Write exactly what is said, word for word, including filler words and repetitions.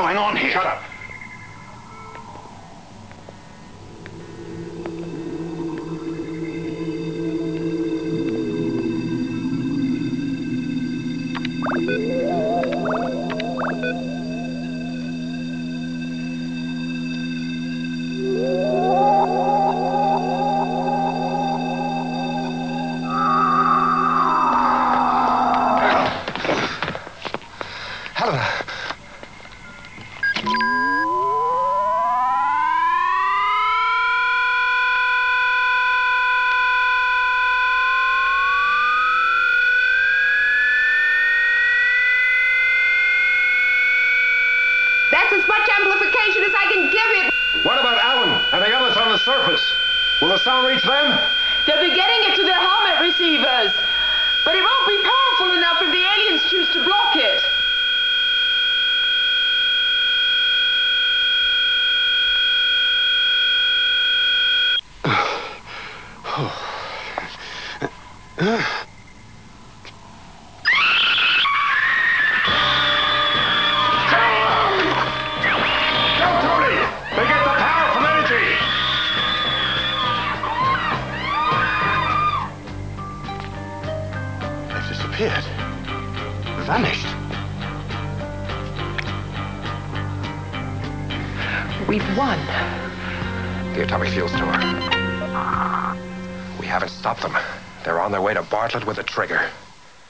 going on here? Shut up. That's as much amplification as I can give it. What about Alan and the others on the surface? Will the sound reach them? They'll be getting it to their helmet receivers. But it won't be powerful enough if the aliens choose to block it. Disappeared. Vanished. We've won. The atomic fuel store. We haven't stopped them. They're on their way to Bartlett with a trigger.